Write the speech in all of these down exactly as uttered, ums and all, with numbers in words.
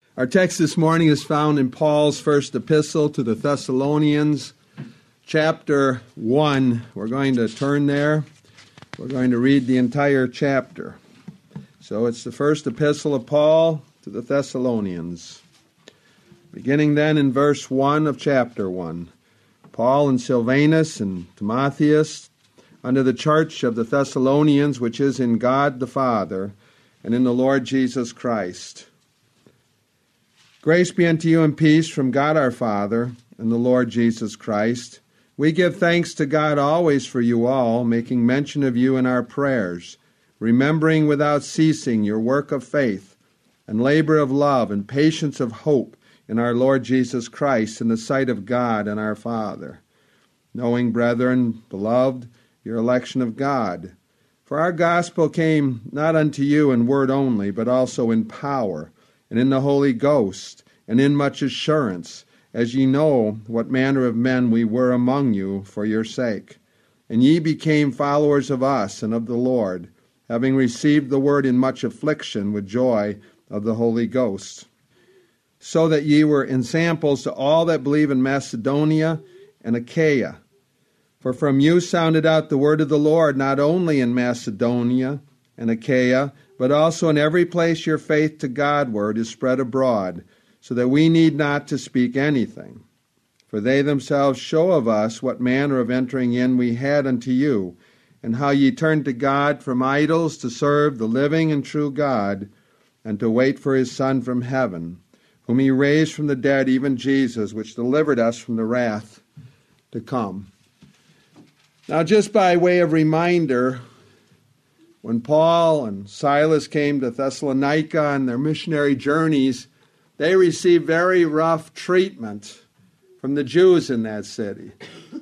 Our text this morning is found in Paul's first epistle to the Thessalonians, chapter one. We're going to turn there. We're going to read the entire chapter. So it's the first epistle of Paul to the Thessalonians. Beginning then in verse one of chapter one. Paul and Silvanus and Timotheus, unto the church of the Thessalonians, which is in God the Father, and in the Lord Jesus Christ. Grace be unto you and peace from God our Father and the Lord Jesus Christ. We give thanks to God always for you all, making mention of you in our prayers, remembering without ceasing your work of faith and labor of love and patience of hope in our Lord Jesus Christ in the sight of God and our Father. Knowing, brethren, beloved, your election of God. For our gospel came not unto you in word only, but also in power, and in the Holy Ghost, and in much assurance, as ye know what manner of men we were among you for your sake. And ye became followers of us and of the Lord, having received the word in much affliction with joy of the Holy Ghost. So that ye were ensamples to all that believe in Macedonia and Achaia. For from you sounded out the word of the Lord, not only in Macedonia and Achaia, but also in every place your faith to Godward is spread abroad, so that we need not to speak anything. For they themselves show of us what manner of entering in we had unto you, and how ye turned to God from idols to serve the living and true God, and to wait for his Son from heaven, whom he raised from the dead, even Jesus, which delivered us from the wrath to come. Now, just by way of reminder, when Paul and Silas came to Thessalonica on their missionary journeys, they received very rough treatment from the Jews in that city.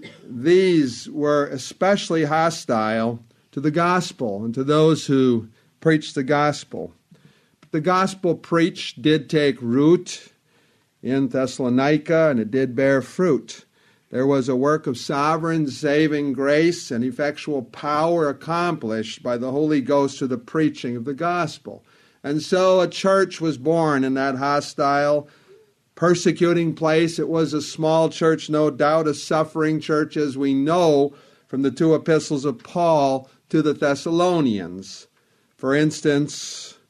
These were especially hostile to the gospel and to those who preached the gospel. But the gospel preached did take root in Thessalonica, and it did bear fruit. There was a work of sovereign saving grace and effectual power accomplished by the Holy Ghost through the preaching of the gospel. And so a church was born in that hostile, persecuting place. It was a small church, no doubt, a suffering church, as we know from the two epistles of Paul to the Thessalonians. For instance,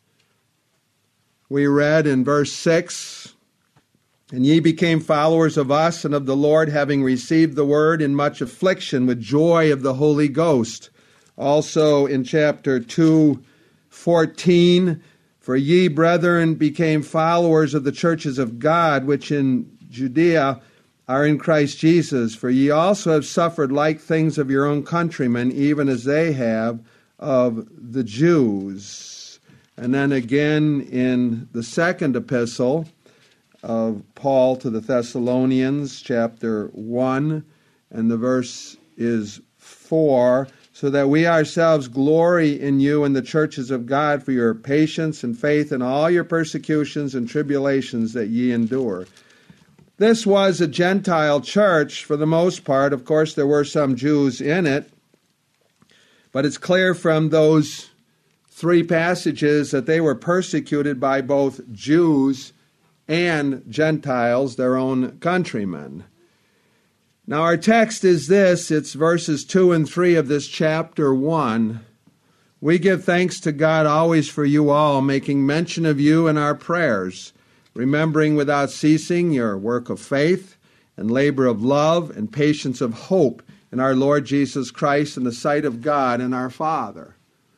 we read in verse six, and ye became followers of us and of the Lord, having received the word in much affliction with joy of the Holy Ghost. Also in chapter two, fourteen, for ye, brethren, became followers of the churches of God, which in Judea are in Christ Jesus. For ye also have suffered like things of your own countrymen, even as they have of the Jews. And then again in the second epistle of Paul to the Thessalonians, chapter one, and the verse is four, so that we ourselves glory in you and the churches of God for your patience and faith in all your persecutions and tribulations that ye endure. This was a Gentile church for the most part. Of course, there were some Jews in it, but it's clear from those three passages that they were persecuted by both Jews and Gentiles, their own countrymen. Now our text is this, it's verses two and three of this chapter one. We give thanks to God always for you all, making mention of you in our prayers, remembering without ceasing your work of faith and labor of love and patience of hope in our Lord Jesus Christ in the sight of God and our Father.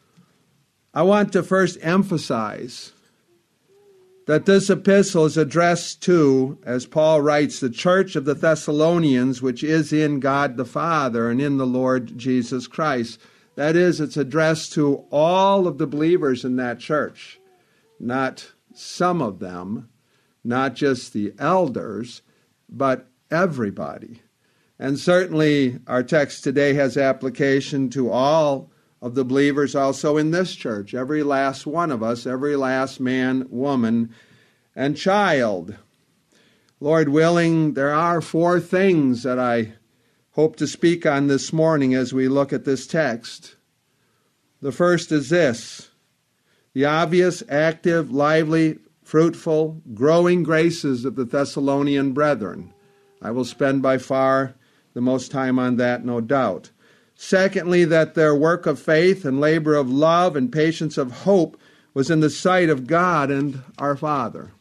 I want to first emphasize that this epistle is addressed to, as Paul writes, the church of the Thessalonians, which is in God the Father and in the Lord Jesus Christ. That is, it's addressed to all of the believers in that church, not some of them, not just the elders, but everybody. And certainly our text today has application to all of the believers also in this church, every last one of us, every last man, woman, and child. Lord willing, there are four things that I hope to speak on this morning as we look at this text. The first is this: the obvious, active, lively fruitful, growing graces of the Thessalonian brethren. I will spend by far the most time on that, no doubt. Secondly, that their work of faith and labor of love and patience of hope was in the sight of God and our Father.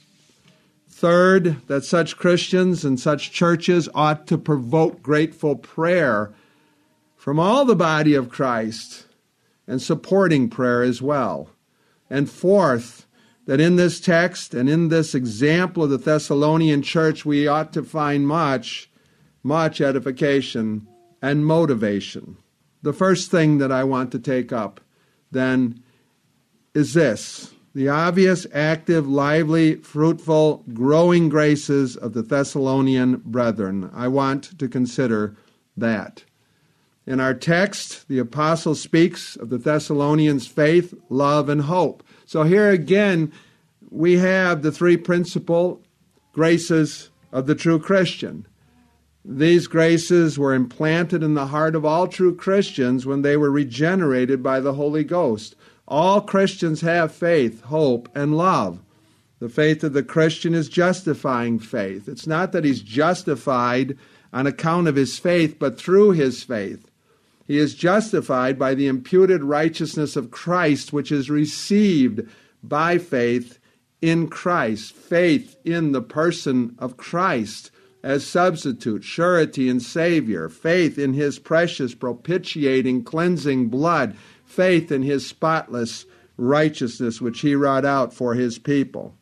Third, that such Christians and such churches ought to provoke grateful prayer from all the body of Christ, and supporting prayer as well. And fourth, that in this text and in this example of the Thessalonian church, we ought to find much, much edification and motivation. The first thing that I want to take up, then, is this: the obvious, active, lively, fruitful, growing graces of the Thessalonian brethren. I want to consider that. In our text, the apostle speaks of the Thessalonians' faith, love, and hope. So here again, we have the three principal graces of the true Christian. These graces were implanted in the heart of all true Christians when they were regenerated by the Holy Ghost. All Christians have faith, hope, and love. The faith of the Christian is justifying faith. It's not that he's justified on account of his faith, but through his faith. He is justified by the imputed righteousness of Christ, which is received by faith in Christ. Faith in the person of Christ as substitute, surety, and Savior. Faith in his precious, propitiating, cleansing blood. Faith in his spotless righteousness, which he wrought out for his people.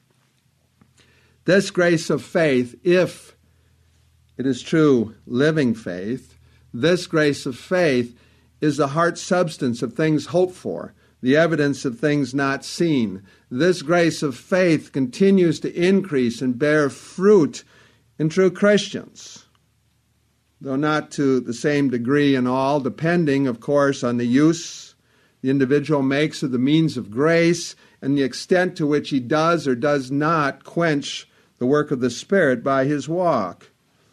This grace of faith, if it is true living faith, this grace of faith is the heart substance of things hoped for, the evidence of things not seen. This grace of faith continues to increase and bear fruit in true Christians, though not to the same degree in all, depending, of course, on the use the individual makes of the means of grace and the extent to which he does or does not quench the work of the Spirit by his walk.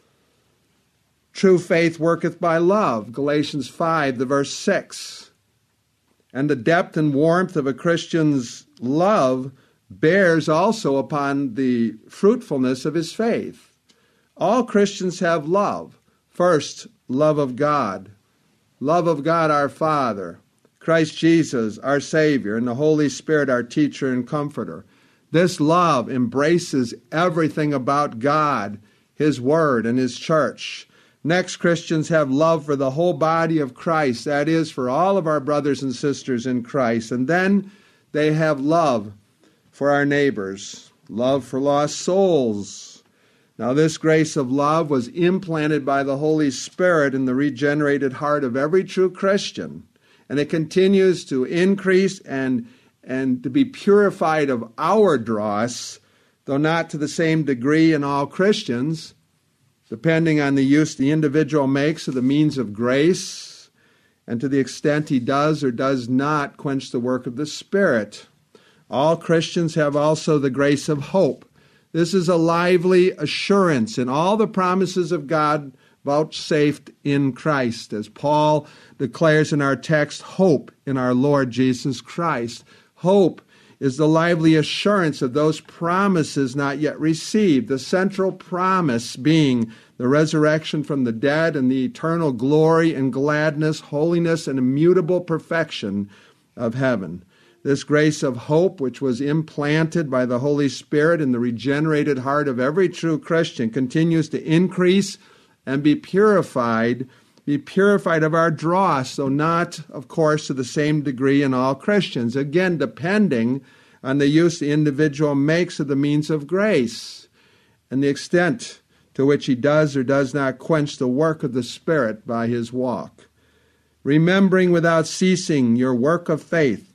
True faith worketh by love, Galatians five, the verse six. And the depth and warmth of a Christian's love bears also upon the fruitfulness of his faith. All Christians have love. First, love of God. Love of God our Father, Christ Jesus our Savior, and the Holy Spirit our teacher and comforter. This love embraces everything about God, his word, and his church. Next, Christians have love for the whole body of Christ, that is, for all of our brothers and sisters in Christ. And then they have love for our neighbors, love for lost souls. Now, this grace of love was implanted by the Holy Spirit in the regenerated heart of every true Christian, and it continues to increase and, and to be purified of our dross, though not to the same degree in all Christians, depending on the use the individual makes of the means of grace and to the extent he does or does not quench the work of the Spirit. All Christians have also the grace of hope. This is a lively assurance in all the promises of God vouchsafed in Christ. As Paul declares in our text, hope in our Lord Jesus Christ. Hope is the lively assurance of those promises not yet received, the central promise being the resurrection from the dead and the eternal glory and gladness, holiness, and immutable perfection of heaven. This grace of hope, which was implanted by the Holy Spirit in the regenerated heart of every true Christian, continues to increase and be purified, be purified of our dross, though not, of course, to the same degree in all Christians. Again, depending on the use the individual makes of the means of grace and the extent to which he does or does not quench the work of the Spirit by his walk. Remembering without ceasing your work of faith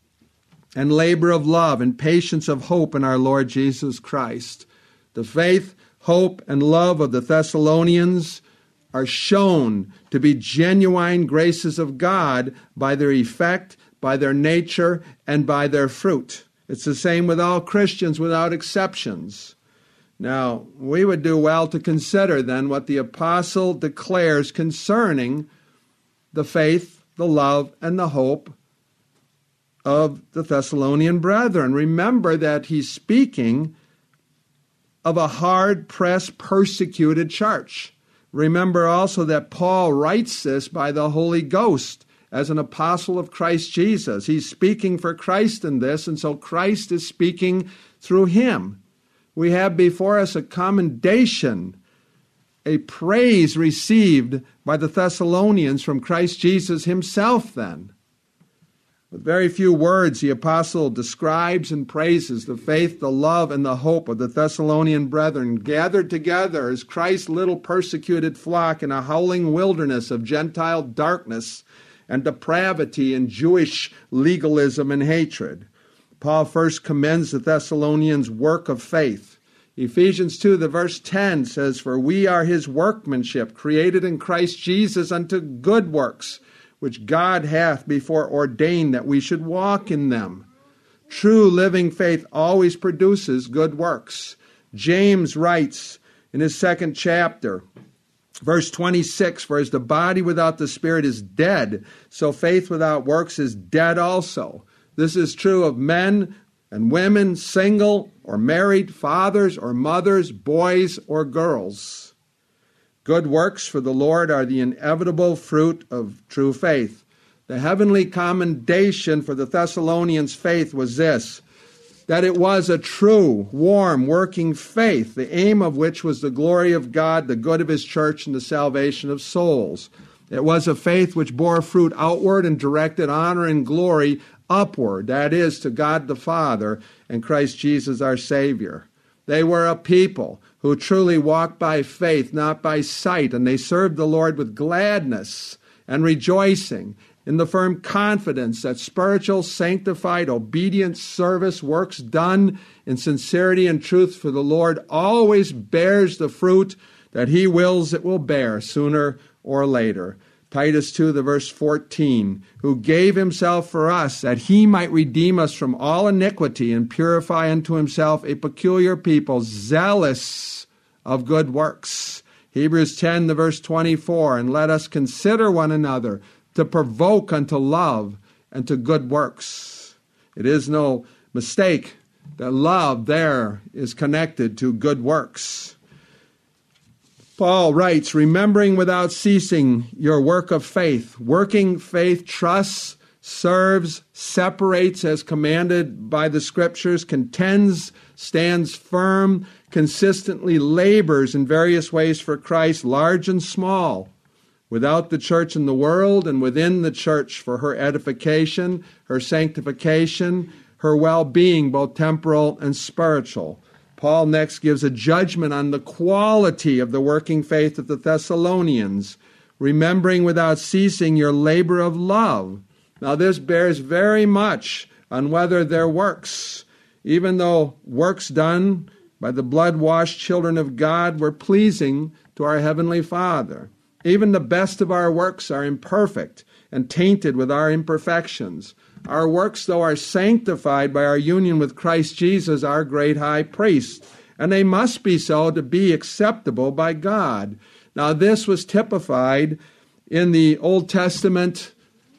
and labor of love and patience of hope in our Lord Jesus Christ. The faith, hope, and love of the Thessalonians are shown to be genuine graces of God by their effect, by their nature, and by their fruit. It's the same with all Christians without exceptions. Now, we would do well to consider then what the apostle declares concerning the faith, the love, and the hope of the Thessalonian brethren. Remember that he's speaking of a hard-pressed, persecuted church. Remember also that Paul writes this by the Holy Ghost as an apostle of Christ Jesus. He's speaking for Christ in this, and so Christ is speaking through him. We have before us a commendation, a praise received by the Thessalonians from Christ Jesus himself then. With very few words, the apostle describes and praises the faith, the love, and the hope of the Thessalonian brethren gathered together as Christ's little persecuted flock in a howling wilderness of Gentile darkness and depravity and Jewish legalism and hatred. Paul first commends the Thessalonians' work of faith. Ephesians two, the verse ten says, "For we are his workmanship, created in Christ Jesus unto good works, which God hath before ordained that we should walk in them." True living faith always produces good works. James writes in his second chapter, verse twenty-six, "For as the body without the spirit is dead, so faith without works is dead also." This is true of men and women, single or married, fathers or mothers, boys or girls. Good works for the Lord are the inevitable fruit of true faith. The heavenly commendation for the Thessalonians' faith was this, that it was a true, warm, working faith, the aim of which was the glory of God, the good of his church, and the salvation of souls. It was a faith which bore fruit outward and directed honor and glory upward, that is, to God the Father and Christ Jesus our Savior. They were a people who truly walked by faith, not by sight, and they served the Lord with gladness and rejoicing in the firm confidence that spiritual, sanctified, obedient service, works done in sincerity and truth for the Lord, always bears the fruit that he wills it will bear sooner or later. Titus two, the verse fourteen, "Who gave himself for us, that he might redeem us from all iniquity and purify unto himself a peculiar people, zealous of good works." Hebrews ten, the verse twenty-four, "And let us consider one another to provoke unto love and to good works." It is no mistake that love there is connected to good works. Paul writes, "Remembering without ceasing your work of faith." Working faith trusts, serves, separates as commanded by the Scriptures, contends, stands firm, consistently labors in various ways for Christ, large and small, without the church in the world and within the church for her edification, her sanctification, her well-being, both temporal and spiritual. Paul next gives a judgment on the quality of the working faith of the Thessalonians, remembering without ceasing your labor of love. Now this bears very much on whether their works, even though works done by the blood-washed children of God, were pleasing to our Heavenly Father. Even the best of our works are imperfect and tainted with our imperfections. Our works, though, are sanctified by our union with Christ Jesus, our great high priest, and they must be so to be acceptable by God. Now, this was typified in the Old Testament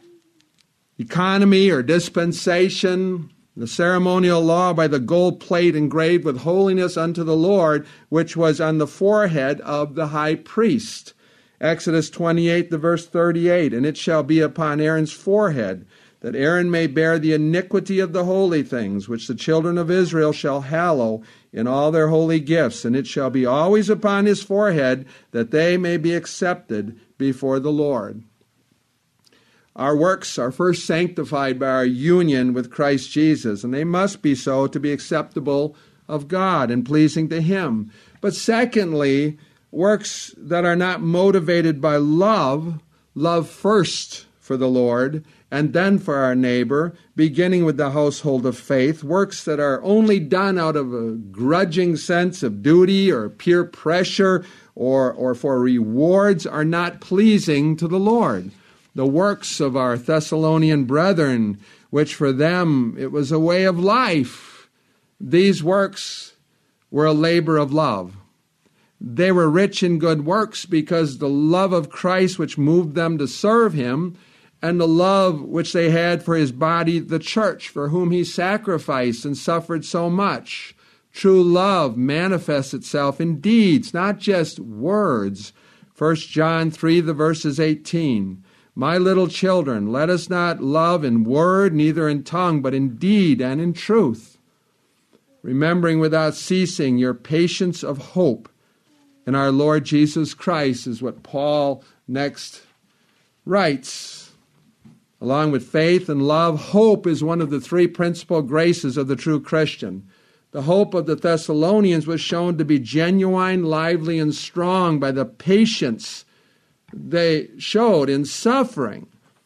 economy or dispensation, the ceremonial law, by the gold plate engraved with holiness unto the Lord, which was on the forehead of the high priest. Exodus twenty-eight, the verse thirty-eight, "And it shall be upon Aaron's forehead, that Aaron may bear the iniquity of the holy things, which the children of Israel shall hallow in all their holy gifts. And it shall be always upon his forehead, that they may be accepted before the Lord." Our works are first sanctified by our union with Christ Jesus, and they must be so to be acceptable of God and pleasing to him. But secondly, works that are not motivated by love, love first for the Lord, and then for our neighbor, beginning with the household of faith, works that are only done out of a grudging sense of duty or peer pressure or, or for rewards, are not pleasing to the Lord. The works of our Thessalonian brethren, which for them it was a way of life, these works were a labor of love. They were rich in good works because the love of Christ which moved them to serve him, and the love which they had for his body, the church, for whom he sacrificed and suffered so much. True love manifests itself in deeds, not just words. First John three, the verses eighteen. My little children, let us not love in word, neither in tongue, but in deed and in truth. Remembering without ceasing your patience of hope in our Lord Jesus Christ is what Paul next writes. Along with faith and love, hope is one of the three principal graces of the true Christian. The hope of the Thessalonians was shown to be genuine, lively, and strong by the patience they showed in suffering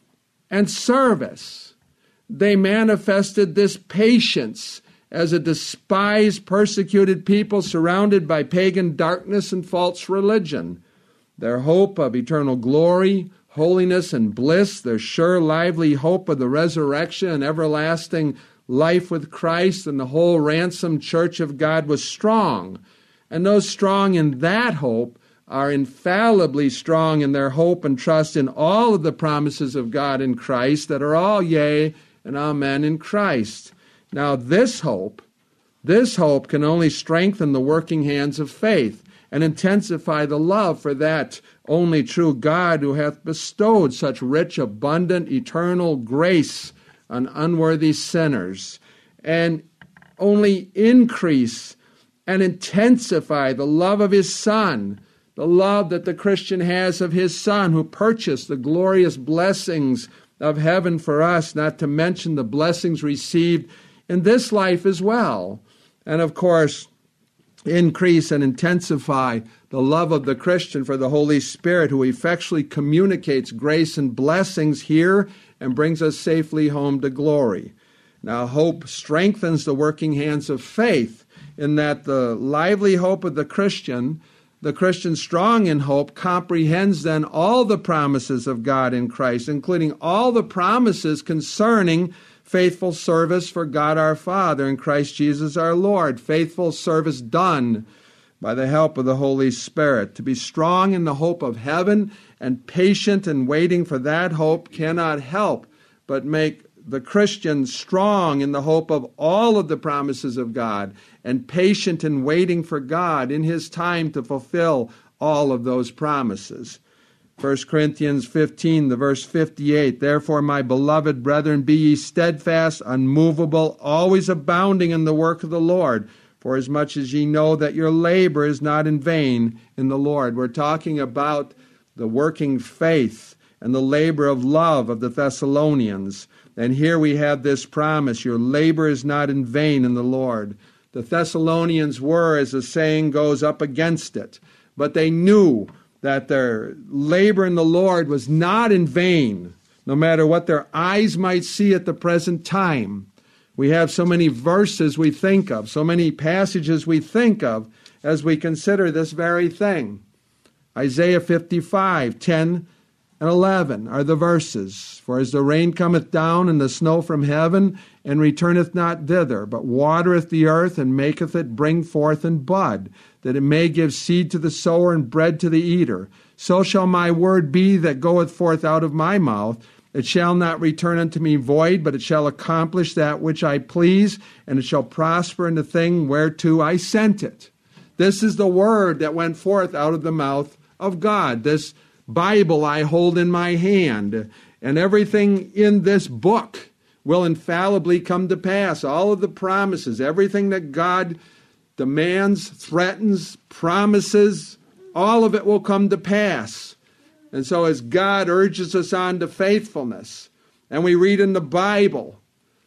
and service. They manifested this patience as a despised, persecuted people surrounded by pagan darkness and false religion. Their hope of eternal glory, holiness, and bliss, their sure, lively hope of the resurrection and everlasting life with Christ and the whole ransomed church of God was strong. And those strong in that hope are infallibly strong in their hope and trust in all of the promises of God in Christ that are all yea and amen in Christ. Now this hope, this hope can only strengthen the working hands of faith and intensify the love for that only true God who hath bestowed such rich, abundant, eternal grace on unworthy sinners, and only increase and intensify the love of his Son, the love that the Christian has of his Son who purchased the glorious blessings of heaven for us, not to mention the blessings received in this life as well. And of course, increase and intensify the love of the Christian for the Holy Spirit who effectually communicates grace and blessings here and brings us safely home to glory. Now, hope strengthens the working hands of faith in that the lively hope of the Christian, the Christian strong in hope, comprehends then all the promises of God in Christ, including all the promises concerning faithful service for God our Father and Christ Jesus our Lord, faithful service done by the help of the Holy Spirit. To be strong in the hope of heaven and patient in waiting for that hope cannot help but make the Christian strong in the hope of all of the promises of God and patient in waiting for God in his time to fulfill all of those promises. First Corinthians fifteen, the verse fifty-eight, therefore, my beloved brethren, be ye steadfast, unmovable, always abounding in the work of the Lord, for as much as ye know that your labor is not in vain in the Lord. We're talking about the working faith and the labor of love of the Thessalonians. And here we have this promise, your labor is not in vain in the Lord. The Thessalonians were, as the saying goes, up against it, but they knew that their labor in the Lord was not in vain, no matter what their eyes might see at the present time. We have so many verses we think of, so many passages we think of as we consider this very thing. Isaiah fifty-five, ten and eleven are the verses. For as the rain cometh down and the snow from heaven, and returneth not thither, but watereth the earth, and maketh it bring forth and bud, that it may give seed to the sower and bread to the eater, so shall my word be that goeth forth out of my mouth. It shall not return unto me void, but it shall accomplish that which I please, and it shall prosper in the thing whereto I sent it. This is the word that went forth out of the mouth of God. This Bible I hold in my hand, and everything in this book will infallibly come to pass. All of the promises, everything that God demands, threatens, promises, all of it will come to pass. And so as God urges us on to faithfulness, and we read in the Bible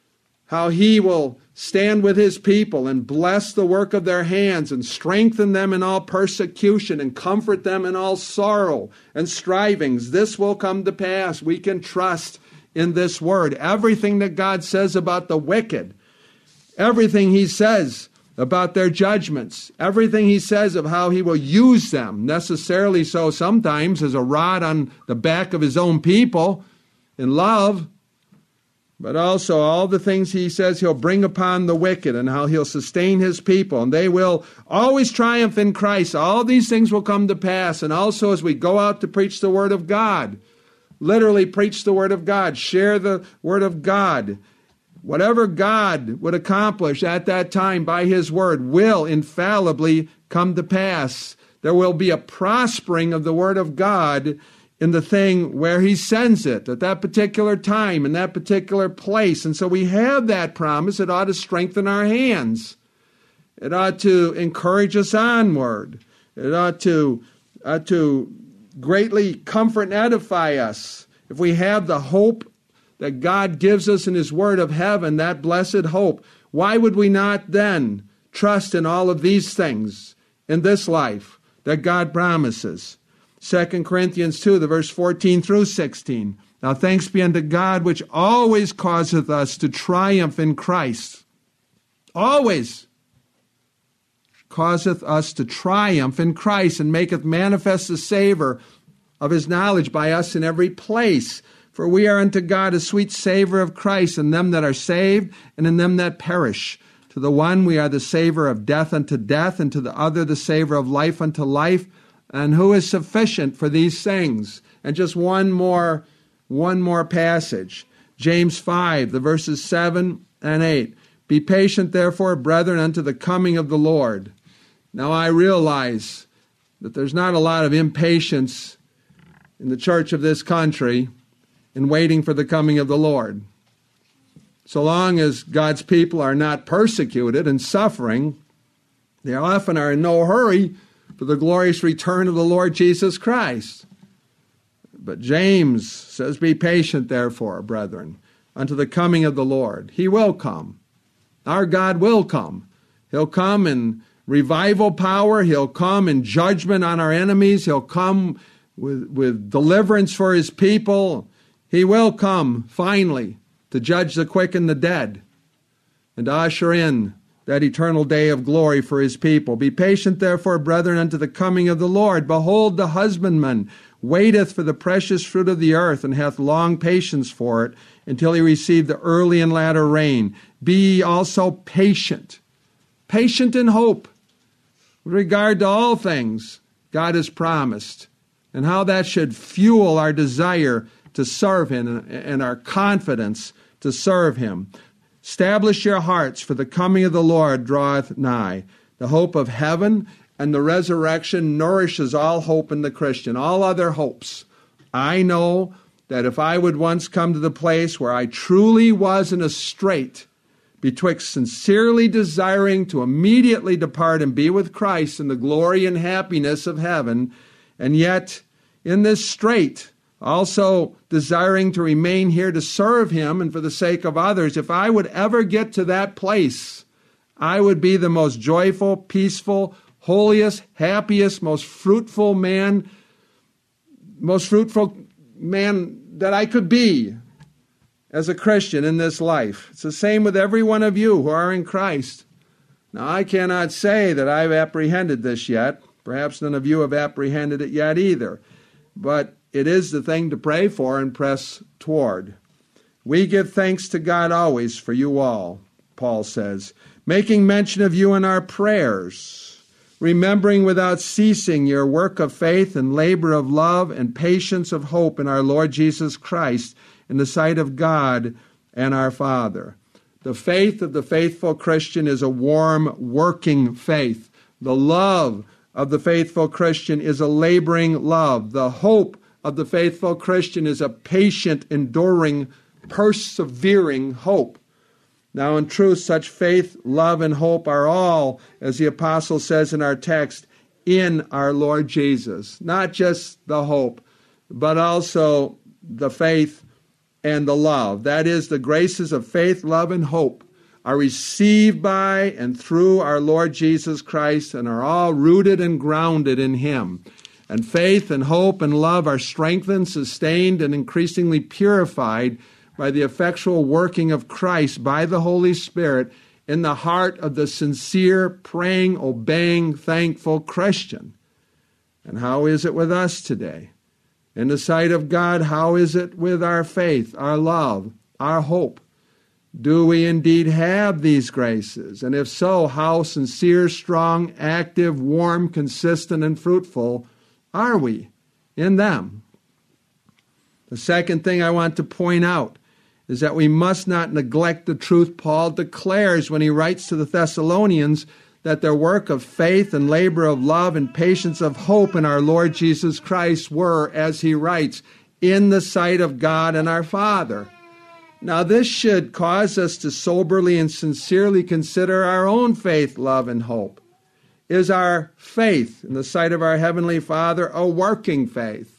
how he will stand with his people and bless the work of their hands and strengthen them in all persecution and comfort them in all sorrow and strivings, this will come to pass. We can trust in this word. Everything that God says about the wicked, everything he says about their judgments, everything he says of how he will use them, necessarily so sometimes as a rod on the back of his own people in love, but also all the things he says he'll bring upon the wicked and how he'll sustain his people, and they will always triumph in Christ. All these things will come to pass. And also as we go out to preach the word of God, literally preach the Word of God, share the Word of God. Whatever God would accomplish at that time by His Word will infallibly come to pass. There will be a prospering of the Word of God in the thing where He sends it at that particular time, in that particular place. And so we have that promise. It ought to strengthen our hands. It ought to encourage us onward. It ought to, ought to greatly comfort and edify us. If we have the hope that God gives us in His Word of heaven, that blessed hope, why would we not then trust in all of these things in this life that God promises? Second Corinthians two, the verse fourteen through sixteen. Now thanks be unto God, which always causeth us to triumph in Christ. Always causeth us to triumph in Christ, and maketh manifest the savor of His knowledge by us in every place. For we are unto God a sweet savor of Christ in them that are saved and in them that perish. To the one we are the savor of death unto death, and to the other the savor of life unto life. And who is sufficient for these things? And just one more, one more passage. James five, the verses seven and eight. Be patient, therefore, brethren, unto the coming of the Lord. Now I realize that there's not a lot of impatience in the church of this country in waiting for the coming of the Lord. So long as God's people are not persecuted and suffering, they often are in no hurry for the glorious return of the Lord Jesus Christ. But James says, be patient, therefore, brethren, unto the coming of the Lord. He will come. Our God will come. He'll come in revival power. He'll come in judgment on our enemies. He'll come with, with deliverance for His people. He will come, finally, to judge the quick and the dead, and to usher in that eternal day of glory for His people. Be patient, therefore, brethren, unto the coming of the Lord. Behold, the husbandman waiteth for the precious fruit of the earth, and hath long patience for it, until he receive the early and latter rain. Be ye also patient, patient in hope, with regard to all things God has promised, and how that should fuel our desire to serve Him and our confidence to serve Him. Establish your hearts, for the coming of the Lord draweth nigh. The hope of heaven and the resurrection nourishes all hope in the Christian, all other hopes. I know that if I would once come to the place where I truly was in a strait betwixt sincerely desiring to immediately depart and be with Christ in the glory and happiness of heaven, and yet in this strait also desiring to remain here to serve Him and for the sake of others, if I would ever get to that place, I would be the most joyful, peaceful, holiest, happiest, most fruitful man, most fruitful man that I could be as a Christian in this life. It's the same with every one of you who are in Christ. Now, I cannot say that I've apprehended this yet. Perhaps none of you have apprehended it yet either. But it is the thing to pray for and press toward. We give thanks to God always for you all, Paul says, making mention of you in our prayers, remembering without ceasing your work of faith and labor of love and patience of hope in our Lord Jesus Christ in the sight of God and our Father. The faith of the faithful Christian is a warm, working faith. The love of the faithful Christian is a laboring love. The hope of the faithful Christian is a patient, enduring, persevering hope. Now, in truth, such faith, love, and hope are all, as the apostle says in our text, in our Lord Jesus. Not just the hope, but also the faith and the love. That is, the graces of faith, love, and hope are received by and through our Lord Jesus Christ and are all rooted and grounded in Him. And faith and hope and love are strengthened, sustained, and increasingly purified by the effectual working of Christ by the Holy Spirit in the heart of the sincere, praying, obeying, thankful Christian. And how is it with us today? In the sight of God, how is it with our faith, our love, our hope? Do we indeed have these graces? And if so, how sincere, strong, active, warm, consistent, and fruitful are we in them? The second thing I want to point out is that we must not neglect the truth Paul declares when he writes to the Thessalonians that their work of faith and labor of love and patience of hope in our Lord Jesus Christ were, as he writes, in the sight of God and our Father. Now, this should cause us to soberly and sincerely consider our own faith, love, and hope. Is our faith in the sight of our Heavenly Father a working faith?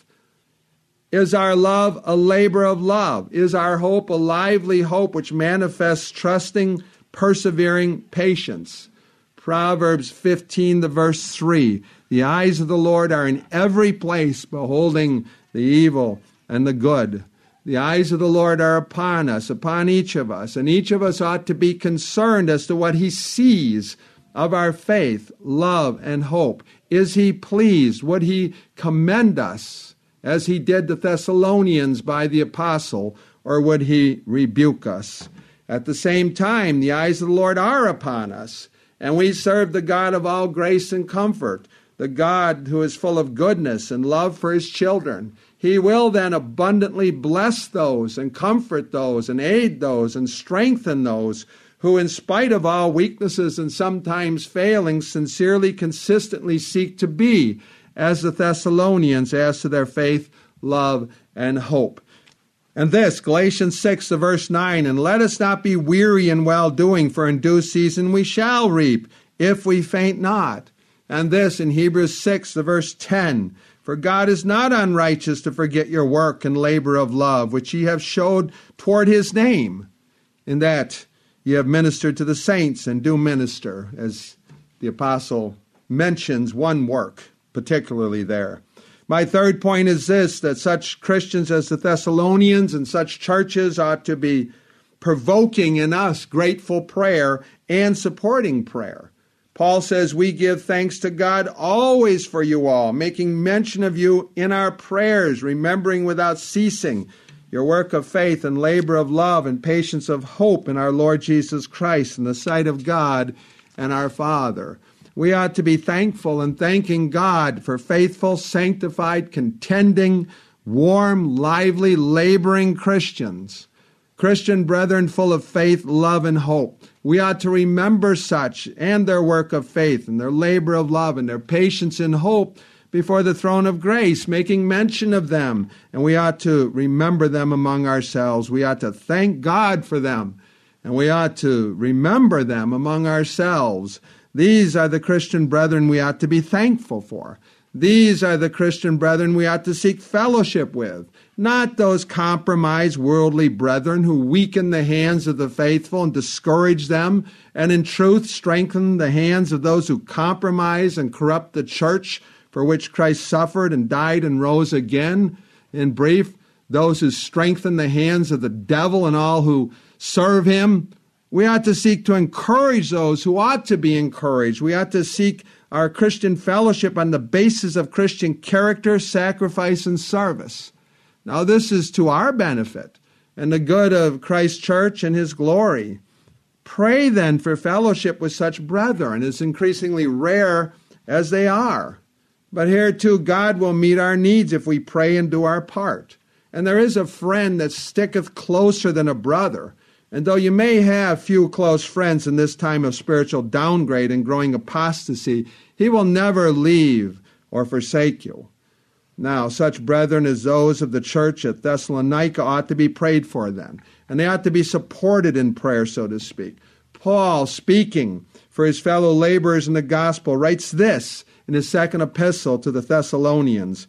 Is our love a labor of love? Is our hope a lively hope which manifests trusting, persevering patience? Proverbs fifteen, the verse three, the eyes of the Lord are in every place, beholding the evil and the good. The eyes of the Lord are upon us, upon each of us, and each of us ought to be concerned as to what he sees of our faith, love, and hope. Is he pleased? Would he commend us as he did the Thessalonians by the apostle, or would he rebuke us? At the same time, the eyes of the Lord are upon us, and we serve the God of all grace and comfort, the God who is full of goodness and love for his children. He will then abundantly bless those and comfort those and aid those and strengthen those who, in spite of all weaknesses and sometimes failings, sincerely, consistently seek to be as the Thessalonians as to their faith, love, and hope. And this, Galatians six, the verse nine, and let us not be weary in well-doing, for in due season we shall reap, if we faint not. And this, in Hebrews six, the verse ten, for God is not unrighteous to forget your work and labor of love, which ye have showed toward his name, in that ye have ministered to the saints and do minister, as the apostle mentions one work particularly there. My third point is this, that such Christians as the Thessalonians and such churches ought to be provoking in us grateful prayer and supporting prayer. Paul says we give thanks to God always for you all, making mention of you in our prayers, remembering without ceasing your work of faith and labor of love and patience of hope in our Lord Jesus Christ in the sight of God and our Father. We ought to be thankful and thanking God for faithful, sanctified, contending, warm, lively, laboring Christians. Christian brethren full of faith, love, and hope. We ought to remember such and their work of faith and their labor of love and their patience and hope before the throne of grace, making mention of them. And we ought to remember them among ourselves. We ought to thank God for them. And we ought to remember them among ourselves. These are the Christian brethren we ought to be thankful for. These are the Christian brethren we ought to seek fellowship with, not those compromised worldly brethren who weaken the hands of the faithful and discourage them, and in truth strengthen the hands of those who compromise and corrupt the church for which Christ suffered and died and rose again. In brief, those who strengthen the hands of the devil and all who serve him. We ought to seek to encourage those who ought to be encouraged. We ought to seek our Christian fellowship on the basis of Christian character, sacrifice, and service. Now, this is to our benefit and the good of Christ's church and his glory. Pray then for fellowship with such brethren, as increasingly rare as they are. But here too, God will meet our needs if we pray and do our part. And there is a friend that sticketh closer than a brother. And though you may have few close friends in this time of spiritual downgrade and growing apostasy, he will never leave or forsake you. Now, such brethren as those of the church at Thessalonica ought to be prayed for then, and they ought to be supported in prayer, so to speak. Paul, speaking for his fellow laborers in the gospel, writes this in his second epistle to the Thessalonians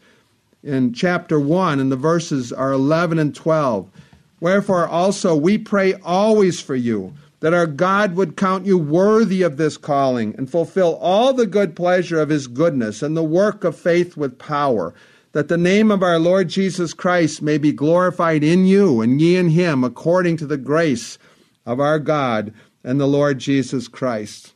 in chapter one, and the verses are eleven and twelve. Wherefore also we pray always for you, that our God would count you worthy of this calling, and fulfill all the good pleasure of his goodness, and the work of faith with power, that the name of our Lord Jesus Christ may be glorified in you, and ye in him, according to the grace of our God and the Lord Jesus Christ.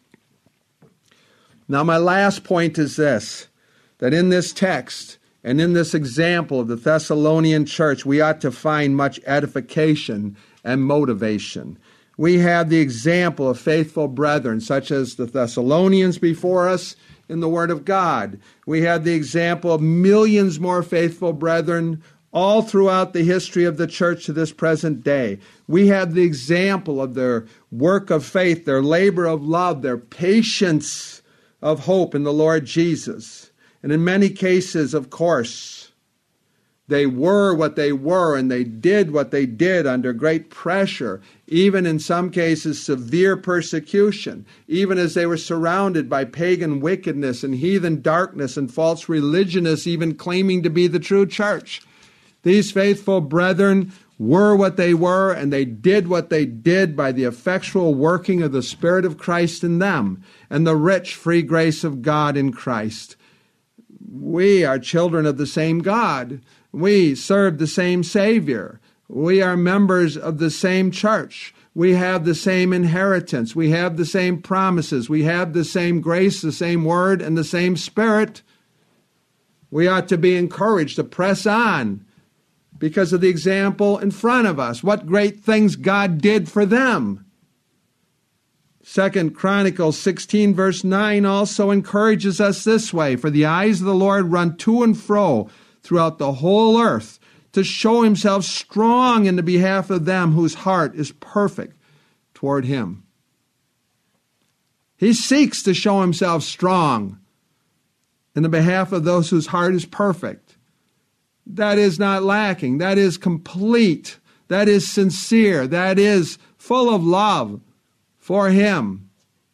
Now my last point is this, that in this text, and in this example of the Thessalonian church, we ought to find much edification and motivation. We have the example of faithful brethren, such as the Thessalonians before us in the Word of God. We have the example of millions more faithful brethren all throughout the history of the church to this present day. We have the example of their work of faith, their labor of love, their patience of hope in the Lord Jesus. And in many cases, of course, they were what they were and they did what they did under great pressure, even in some cases severe persecution, even as they were surrounded by pagan wickedness and heathen darkness and false religionists even claiming to be the true church. These faithful brethren were what they were, and they did what they did by the effectual working of the Spirit of Christ in them and the rich free grace of God in Christ. We are children of the same God. We serve the same Savior. We are members of the same church. We have the same inheritance. We have the same promises. We have the same grace, the same word, and the same Spirit. We ought to be encouraged to press on because of the example in front of us. What great things God did for them. Second Chronicles sixteen verse nine also encourages us this way. For the eyes of the Lord run to and fro throughout the whole earth to show himself strong in the behalf of them whose heart is perfect toward him. He seeks to show himself strong in the behalf of those whose heart is perfect. That is not lacking. That is complete. That is sincere. That is full of love for him.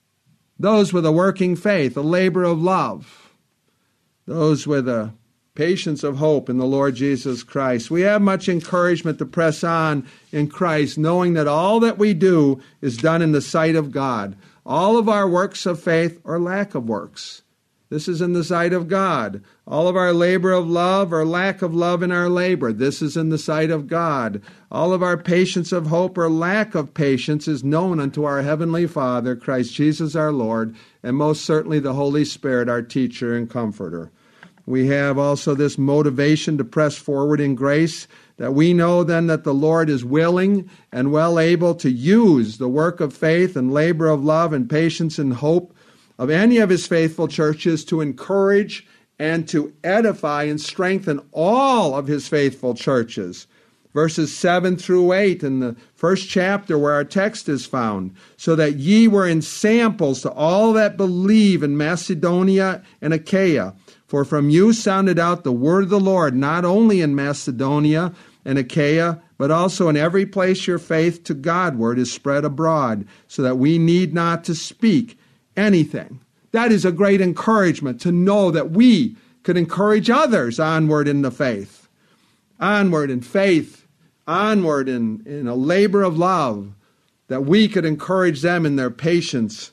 Those with a working faith, a labor of love. Those with a patience of hope in the Lord Jesus Christ. We have much encouragement to press on in Christ, knowing that all that we do is done in the sight of God. All of our works of faith or lack of works. This is in the sight of God. All of our labor of love or lack of love in our labor. This is in the sight of God. All of our patience of hope or lack of patience is known unto our Heavenly Father, Christ Jesus our Lord, and most certainly the Holy Spirit, our teacher and comforter. We have also this motivation to press forward in grace, that we know then that the Lord is willing and well able to use the work of faith and labor of love and patience and hope of any of his faithful churches to encourage and to edify and strengthen all of his faithful churches. Verses seven through eight in the first chapter where our text is found, so that ye were ensamples to all that believe in Macedonia and Achaia. For from you sounded out the word of the Lord, not only in Macedonia and Achaia, but also in every place your faith to Godward is spread abroad, so that we need not to speak anything. That is a great encouragement to know that we could encourage others onward in the faith, onward in faith, onward in, in a labor of love, that we could encourage them in their patience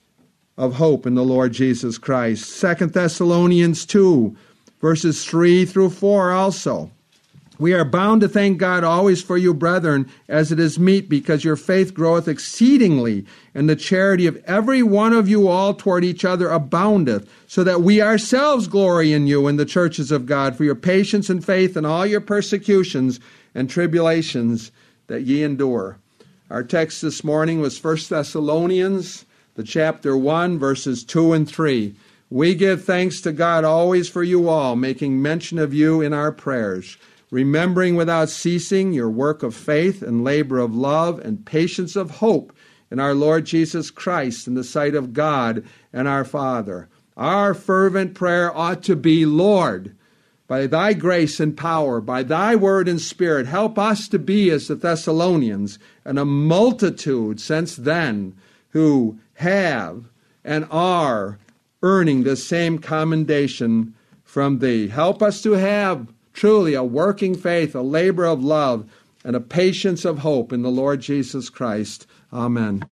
of hope in the Lord Jesus Christ. Second Thessalonians two, verses three through four also. We are bound to thank God always for you, brethren, as it is meet, because your faith groweth exceedingly, and the charity of every one of you all toward each other aboundeth, so that we ourselves glory in you in the churches of God for your patience and faith in all your persecutions and tribulations that ye endure. Our text this morning was First Thessalonians, the chapter one, verses two and three. We give thanks to God always for you all, making mention of you in our prayers, remembering without ceasing your work of faith and labor of love and patience of hope in our Lord Jesus Christ in the sight of God and our Father. Our fervent prayer ought to be, Lord, by thy grace and power, by thy word and spirit, help us to be as the Thessalonians, and a multitude since then who have and are earning the same commendation from thee. Help us to have truly a working faith, a labor of love, and a patience of hope in the Lord Jesus Christ. Amen.